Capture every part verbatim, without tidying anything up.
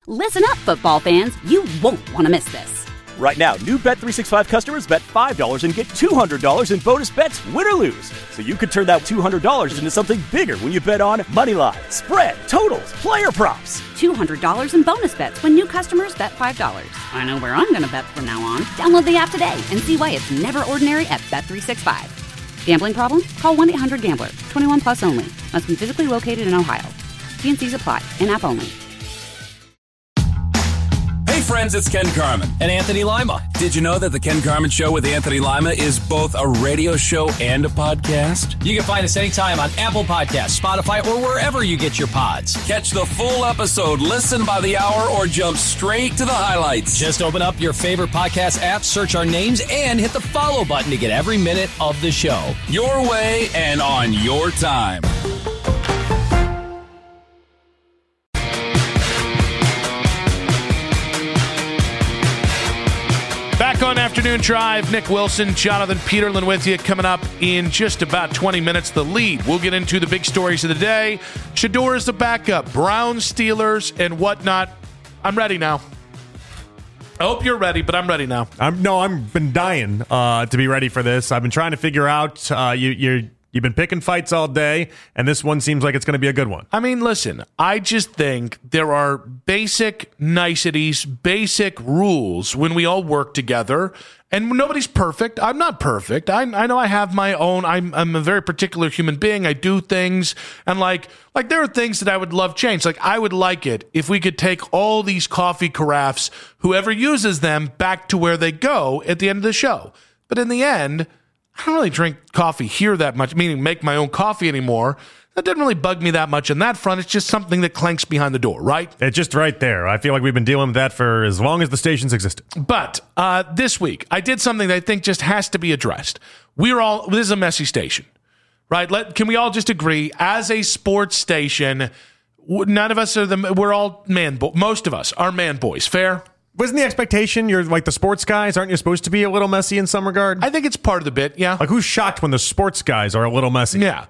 Listen up, football fans. You won't want to miss this. Right now, new Bet three sixty-five customers bet five dollars and get two hundred dollars in bonus bets, win or lose. So you could turn that two hundred dollars into something bigger when you bet on money line, spread, totals, player props. two hundred dollars in bonus bets when new customers bet five dollars. I know where I'm going to bet from now on. Download the app today and see why it's never ordinary at Bet three sixty-five. Gambling problem? Call one eight hundred gambler. twenty-one plus only. Must be physically located in Ohio. T and C's apply. In-app only. Hey friends, it's Ken Carman. And Anthony Lima. Did you know that the Ken Carman Show with Anthony Lima is both a radio show and a podcast? You can find us anytime on Apple Podcasts, Spotify, or wherever you get your pods. Catch the full episode, listen by the hour, or jump straight to the highlights. Just open up your favorite podcast app, search our names, and hit the follow button to get every minute of the show. Your way and on your time. Back on Afternoon Drive, Nick Wilson, Jonathan Peterlin with you. Coming up in just about twenty minutes, the lead. We'll get into the big stories of the day. Shedeur is the backup. Browns, Steelers, and whatnot. I'm ready now. I hope you're ready, but I'm ready now. I'm no, I've been dying uh, to be ready for this. I've been trying to figure out. Uh, you, you're you've been picking fights all day, and this one seems like it's going to be a good one. I mean, listen, I just think there are basic niceties, basic rules when we all work together, and nobody's perfect. I'm not perfect. I, I know I have my own. I'm I'm a very particular human being. I do things, and like like there are things that I would love changed. Like I would like it if we could take all these coffee carafes, whoever uses them, back to where they go at the end of the show. But in the end, I don't really drink coffee here that much, meaning make my own coffee anymore. That didn't really bug me that much on that front. It's just something that clanks behind the door, right? It's just right there. I feel like we've been dealing with that for as long as the station's existed. But uh, this week, I did something that I think just has to be addressed. We're all, this is a messy station, right? Let, can we all just agree, as a sports station, none of us are the, we're all man, bo- most of us are man boys. Fair? Wasn't the expectation you're like the sports guys? Aren't you supposed to be a little messy in some regard? I think it's part of the bit, yeah. Like who's shocked when the sports guys are a little messy? Yeah.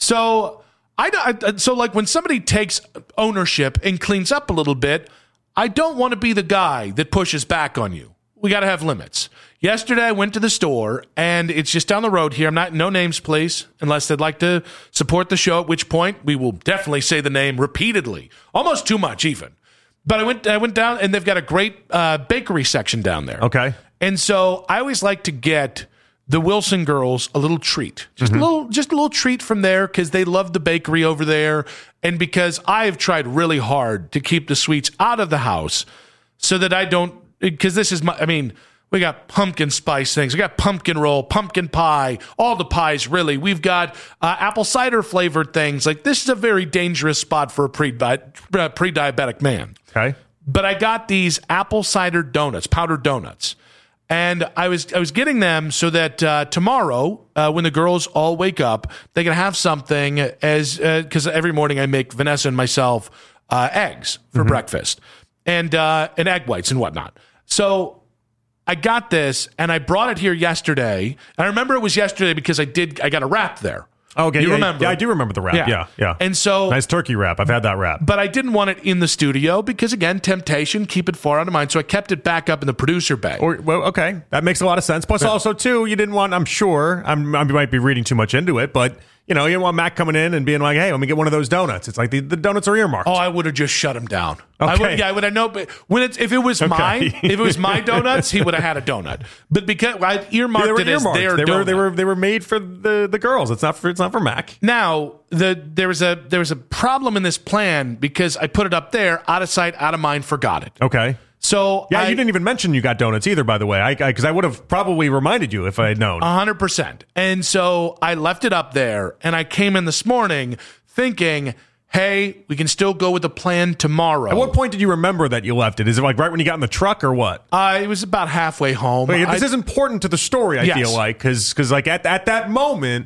So I, I so like when somebody takes ownership and cleans up a little bit, I don't want to be the guy that pushes back on you. We got to have limits. Yesterday I went to the store and it's just down the road here. I'm not no names, please, unless they'd like to support the show. At which point we will definitely say the name repeatedly, almost too much even. But I went I went down, and they've got a great uh, bakery section down there. Okay. And so I always like to get the Wilson girls a little treat. Just mm-hmm. a little just a little treat from there because they love the bakery over there, and because I've tried really hard to keep the sweets out of the house so that I don't – because this is my – I mean – we got pumpkin spice things. We got pumpkin roll, pumpkin pie, all the pies, really. We've got uh, apple cider flavored things. Like, this is a very dangerous spot for a pre- uh, pre-diabetic man. Okay. But I got these apple cider donuts, powdered donuts. And I was I was getting them so that uh, tomorrow, uh, when the girls all wake up, they can have something as because uh, every morning I make Vanessa and myself uh, eggs for mm-hmm. breakfast and uh, and egg whites and whatnot. So I got this, and I brought it here yesterday. And I remember it was yesterday because I did. I got a wrap there. Okay, you yeah, remember? Yeah, I do remember the wrap. Yeah, yeah. yeah. And so nice turkey wrap. I've had that wrap. But I didn't want it in the studio because, again, temptation, keep it far out of mind. So I kept it back up in the producer bay. Or well, okay, that makes a lot of sense. Plus, yeah. also too, you didn't want. I'm sure I'm, I might be reading too much into it, but. You know, you didn't want Mac coming in and being like, hey, let me get one of those donuts. It's like the, the donuts are earmarked. Oh, I would have just shut him down. Okay. I would, yeah, I would have known. But when it's, if it was okay. mine, if it was my donuts, he would have had a donut. But because I earmarked yeah, it as earmarked. their they donut. were they were they were made for the, the girls. It's not for it's not for Mac. Now the there was a there was a problem in this plan because I put it up there, out of sight, out of mind, forgot it. Okay. So yeah, I, you didn't even mention you got donuts either, by the way. I because I, I would have probably reminded you if I had known. A hundred percent. And so I left it up there, and I came in this morning thinking, hey, we can still go with the plan tomorrow. At what point did you remember that you left it? Is it like right when you got in the truck or what? Uh, it was about halfway home. Wait, this I, is important to the story, I yes. feel like, because because like at at that moment,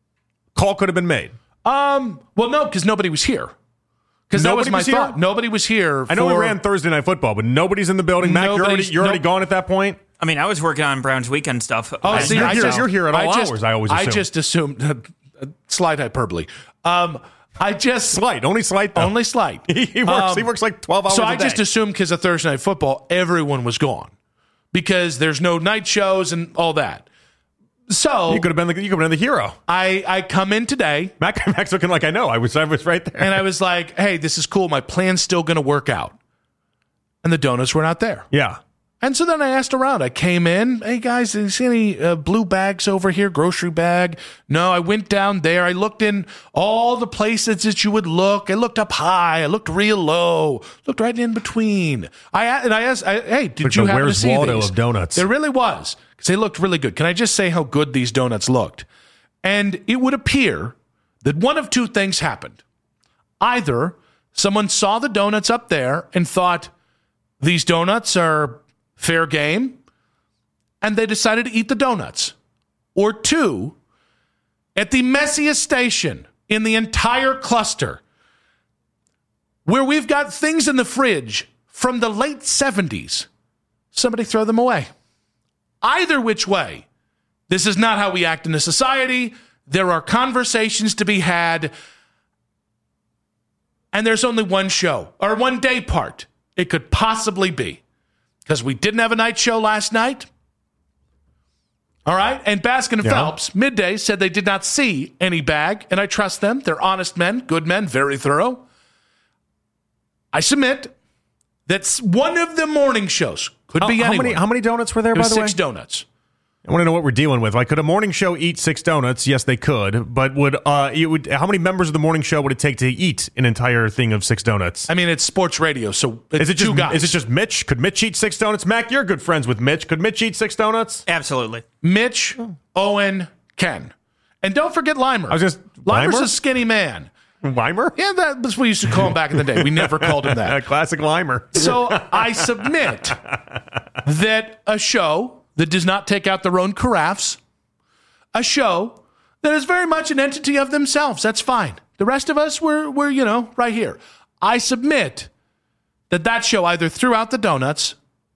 call could have been made. Um. Well, no, because nobody was here. Because that was my was thought. Here? Nobody was here. I know for, we ran Thursday Night Football, but nobody's in the building. Mac, you're already you're already nope. gone at that point. I mean, I was working on Browns weekend stuff. Oh, I see, you're, I here, just, you're here at all I just, hours. I always assume. I just assumed. Slight hyperbole. Um, I just Slight, only slight though. only slight. he, he works. Um, he works like twelve hours. So a I day. just assumed because of Thursday Night Football, everyone was gone because there's no night shows and all that. So you could have been the you could have been the hero. I I come in today. Mac, Mac's looking like I know. I was I was right there, And I was like, hey, this is cool. My plan's still going to work out. And the donuts were not there. yeah. And so then I asked around. I came in. Hey, guys, do you see any uh, blue bags over here? Grocery bag? No, I went down there. I looked in all the places that you would look. I looked up high. I looked real low. Looked right in between. I And I asked, I, hey, did Like you the happen to Where's see Waldo these? of donuts. There really was. Because they looked really good. Can I just say how good these donuts looked? And it would appear that one of two things happened. Either someone saw the donuts up there and thought, these donuts are fair game, and they decided to eat the donuts. Or two, at the messiest station in the entire cluster, where we've got things in the fridge from the late seventies, somebody throw them away. Either which way, this is not how we act in a society. There are conversations to be had, and there's only one show, or one day part it could possibly be. Because we didn't have a night show last night. All right. And Baskin and Yeah. Phelps, midday, said they did not see any bag. And I trust them. They're honest men, good men, very thorough. I submit that one of the morning shows could How, be how anyone. many how many donuts were there? It By was the six way, donuts. I want to know what we're dealing with. Like, could a morning show eat six donuts? Yes, they could. But would uh, it would how many members of the morning show would it take to eat an entire thing of six donuts? I mean, it's sports radio, so it's Is it just two guys. is it just Mitch? Could Mitch eat six donuts? Mac, you're good friends with Mitch. Could Mitch eat six donuts? Absolutely. Mitch, Owen, Ken. And don't forget Limer. I was just Limer's Limer? a skinny man. Weimer? Yeah, that was what we used to call him back in the day. We never called him that. Classic Limer. So I submit that a show that does not take out their own carafes, a show that is very much an entity of themselves, that's fine. The rest of us, we're, we're you know, right here. I submit that that show either threw out the donuts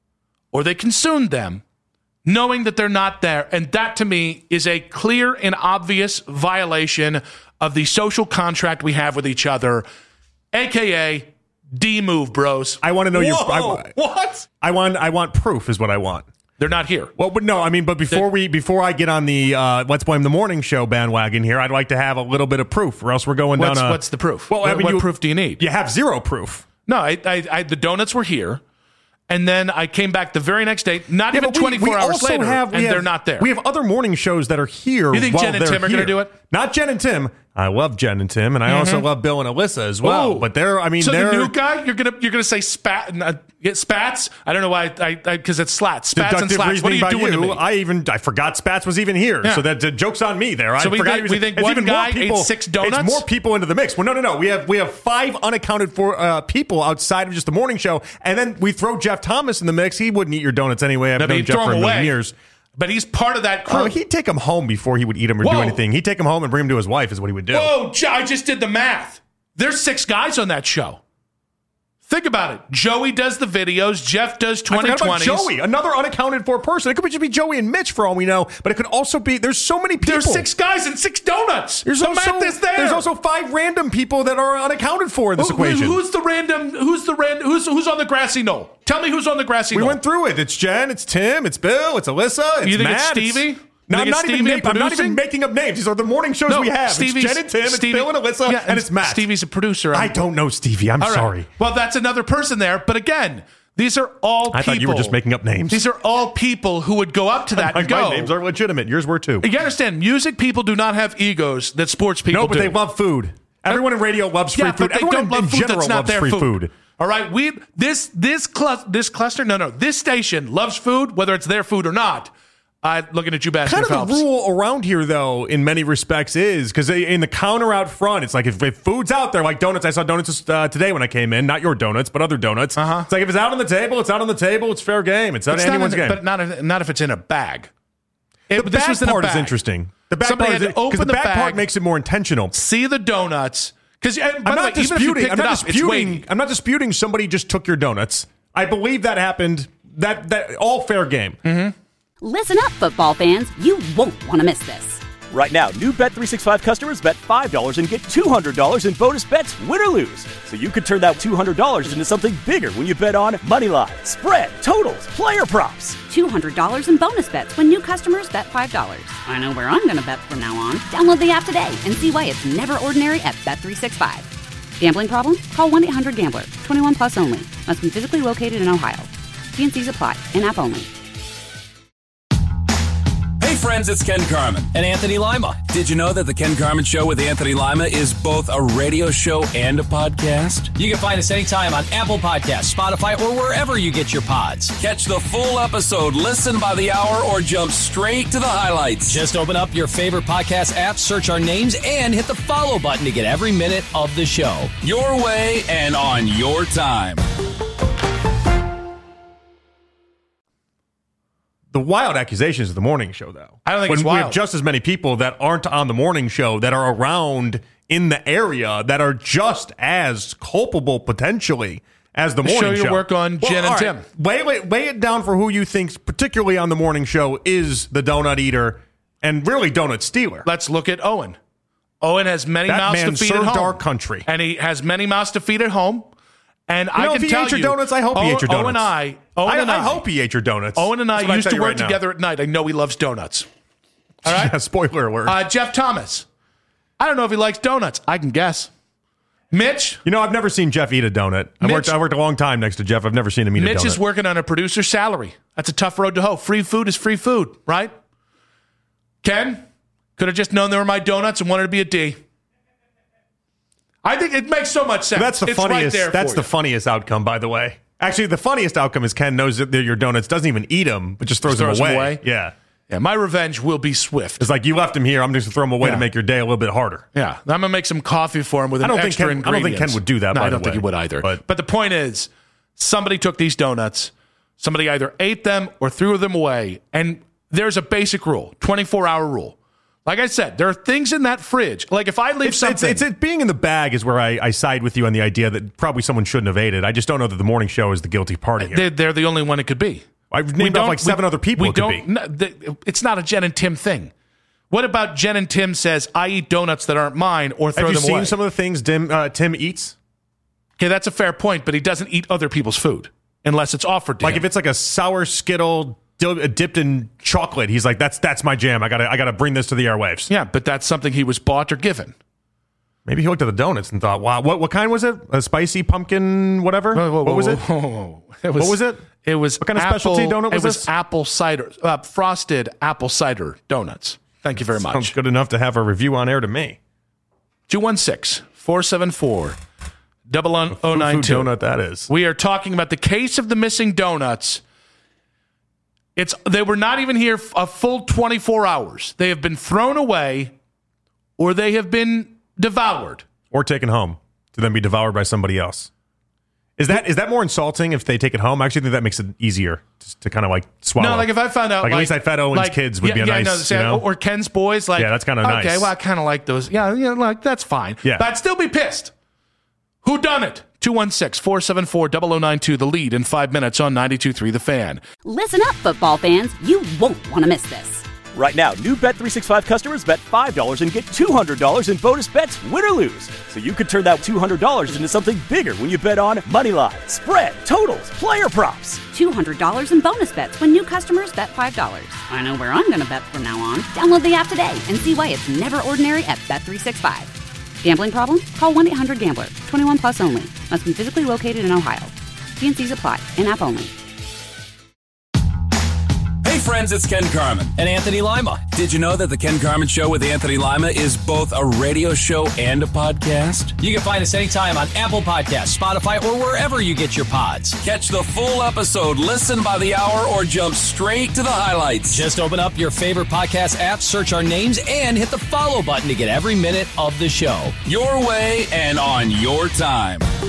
or they consumed them, knowing that they're not there. And that, to me, is a clear and obvious violation of the social contract we have with each other, a k a. D-move, bros. I want to know your Whoa, I, what? I want I want proof is what I want. They're not here. Well, but no, I mean, but before we before I get on the uh, Let's Blame the Morning Show bandwagon here, I'd like to have a little bit of proof, or else we're going What's, down a... what's the proof? Well, what I mean, what you, proof do you need? You have zero proof. No, I, I, I, the donuts were here, and then I came back the very next day, not Yeah, even but we- twenty-four we hours also later, have- we and have- they're not there. We have other morning shows that are here. You think while Jen and they're Tim are gonna here. do it? Not Jen and Tim. I love Jen and Tim, and I also love Bill and Alyssa as well. Ooh. But they're, I mean, so they're the new guy, you're gonna you're gonna say spat, uh, get spats. I don't know why, I because it's slats, spats and deductive slats. What are reasoning you by doing you. to me? I even I forgot Spats was even here, Yeah. so that the joke's on me there. So I we forgot think- he was, we think it's one even guy more people, ate six donuts? It's more people into the mix. Well, no, no, no. We have we have five unaccounted for uh, people outside of just the morning show, and then we throw Jeff Thomas in the mix. He wouldn't eat your donuts anyway. I've No, but known you'd Jeff throw for a him million away. years. But he's part of that crew. Oh, he'd take him home before he would eat him or do Whoa. anything. He'd take him home and bring him to his wife is what he would do. Whoa, J- I just did the math. There's six guys on that show. Think about it. Joey does the videos. Jeff does I twenty forgot about twenties. Joey, another unaccounted for person. It could just be Joey and Mitch for all we know, but it could also be there's so many people. There's six guys and six donuts. There's the also, math is there. There's also five random people that are unaccounted for in this Who- equation. Who's the random? Who's the random? Who's who's on the grassy knoll? Tell me who's on the grassy we knoll. went through it. It's Jen, it's Tim, it's Bill, it's Alyssa, it's You think it's Matt, Stevie? No, You I'm think not, it's even Stevie make, I'm not even producing? making up names. These are the morning shows No, we have. Stevie's- it's Jen and Tim, Stevie- it's Bill and Alyssa, yeah, and it's Matt. Stevie's a producer. I don't know Stevie. I'm All right. sorry. Well, that's another person there. But again, these are all people. I thought you were just making up names. These are all people who would go up to that my, and go. my names are legitimate. Yours were too. You understand? Music people do not have egos that sports people No, but do. they love food. Everyone in radio loves free yeah, food. but they Everyone don't in, love in food general that's not loves their free food. food. All right, we this this cl- this cluster. No, no, this station loves food, whether it's their food or not. Uh, looking at you, Baskin Kind of Phelps. the rule around here, though, in many respects, is because in the counter out front, it's like if, if food's out there, like donuts. I saw donuts uh, today when I came in, not your donuts, but other donuts. Uh-huh. It's like if it's out on the table, it's out on the table. It's fair game. It's not It's not anyone's in- game. but not if, not if it's in a bag. It, the this bag was in a part is bag. interesting. The bag Somebody part had is to open because the the bag part bag. makes it more intentional. See the donuts because I'm not disputing. I'm not up, disputing. I'm not disputing. Somebody just took your donuts. I believe that happened. That that all fair game. Mm-hmm. Listen up, football fans. You won't want to miss this. Right now, new Bet three sixty-five customers bet five dollars and get two hundred dollars in bonus bets, win or lose. So you could turn that two hundred dollars into something bigger when you bet on moneyline, spread, totals, player props. two hundred dollars in bonus bets when new customers bet five dollars. I know where I'm going to bet from now on. Download the app today and see why it's never ordinary at Bet three sixty-five. Gambling problem? Call one eight hundred gambler. twenty-one plus only. Must be physically located in Ohio. T and C's apply. In-app only. Hey friends, it's Ken Carman. And Anthony Lima. Did you know that the Ken Carman Show with Anthony Lima is both a radio show and a podcast? You can find us anytime on Apple Podcasts, Spotify, or wherever you get your pods. Catch the full episode, listen by the hour, or jump straight to the highlights. Just open up your favorite podcast app, search our names, and hit the follow button to get every minute of the show. Your way and on your time. The wild accusations of the morning show, though. I don't think when it's we wild. have just as many people that aren't on the morning show that are around in the area that are just as culpable potentially as the morning Show show. your work on Jen and all Tim. Weigh, weigh, weigh it down for who you think, particularly on the morning show, is the donut eater and really donut stealer. Let's look at Owen. Owen has many That mouths man to feed at served home. our country. And he has many mouths to feed at home. And You know, I if can he tell ate your you, donuts, I hope he Owen, ate your donuts. Owen and I, Owen I, and I, I hope he ate your donuts. Owen and I That's what used tell to you work right now. together at night. I know he loves donuts. All right? Yeah, spoiler alert. Uh, Jeff Thomas. I don't know if he likes donuts. I can guess. Mitch. You know, I've never seen Jeff eat a donut. I Mitch- worked, I worked a long time next to Jeff. I've never seen him eat a donut. Mitch is working on a producer's salary. That's a tough road to hoe. Free food is free food, right? Ken, could have just known they were my donuts and wanted to be a D. I think it makes so much sense. That's the it's funniest. Right there that's for the you. funniest outcome, by the way. Actually, the funniest outcome is Ken knows that they're your donuts, doesn't even eat them, but just throws, Just throws them, them away. away? Yeah. Yeah, my revenge will be swift. It's like, you left him here. I'm just going to throw them away Yeah. to make your day a little bit harder. Yeah, I'm gonna make some coffee for him with I an don't think extra Ken- I don't think ingredients. Ken would do that, No, by I the don't think way. he would either. But- But, the point is, somebody took these donuts. Somebody either ate them or threw them away. And there's a basic rule, twenty-four hour rule. Like I said, there are things in that fridge. Like if I leave It's, something, it's, it's it being in the bag is where I, I side with you on the idea that probably someone shouldn't have ate it. I just don't know that the morning show is the guilty party here. they're, they're the only one it could be. I've We named off don't- like seven we- other people we it could don't- be. no, the- it's not a Jen and Tim thing. What about Jen and Tim says, I eat donuts that aren't mine or throw Have you them seen away? some of the things Tim, uh, Tim eats? Okay, that's a fair point, but he doesn't eat other people's food unless it's offered to Like him. if it's like a sour Skittle di- dipped in chocolate, he's like, "That's that's my jam. I gotta I gotta bring this to the airwaves." Yeah, but that's something he was bought or given. Maybe he looked at the donuts and thought, "Wow, what what kind was it? A spicy pumpkin, whatever? Whoa, whoa, what was whoa, it? whoa, whoa, whoa. It was, What was it? It was What kind of apple- specialty donut was It was this? apple cider, uh, frosted apple cider donuts. Thank you very Sounds much. good enough to have a review on air to me. two one six, four seven four, zero zero nine Food two. donut that is. We are talking about the case of the missing donuts. It's they were not even here a full twenty-four hours. They have been thrown away or they have been devoured. Or taken home to then be devoured by somebody else. Is that is that more insulting if they take it home? I actually think that makes it easier to, to kind of like swallow. No, like if I found out, Like, like at least I fed Owen's like, kids would yeah, be a yeah, nice, no, say, you know? or Ken's boys, like Yeah, that's kinda okay, nice. well, I kind of like those. Yeah, yeah, like that's fine. Yeah. but I'd still be pissed. Who done it? two one six, four seven four, zero zero nine two. The lead in five minutes on ninety-two point three The Fan. Listen up, football fans. You won't want to miss this. Right now, new Bet three sixty-five customers bet five dollars and get two hundred dollars in bonus bets, win or lose. So you could turn that two hundred dollars into something bigger when you bet on moneyline, spread, totals, player props. two hundred dollars in bonus bets when new customers bet five dollars. I know where I'm going to bet from now on. Download the app today and see why it's never ordinary at Bet three sixty-five. Gambling problem? Call one eight hundred gambler. twenty-one plus only. Must be physically located in Ohio. T and C's apply. In-app only. Hey friends, it's Ken Carman. And Anthony Lima. Did you know that the Ken Carman Show with Anthony Lima is both a radio show and a podcast? You can find us anytime on Apple Podcasts, Spotify, or wherever you get your pods. Catch the full episode, listen by the hour, or jump straight to the highlights. Just open up your favorite podcast app, search our names, and hit the follow button to get every minute of the show. Your way and on your time.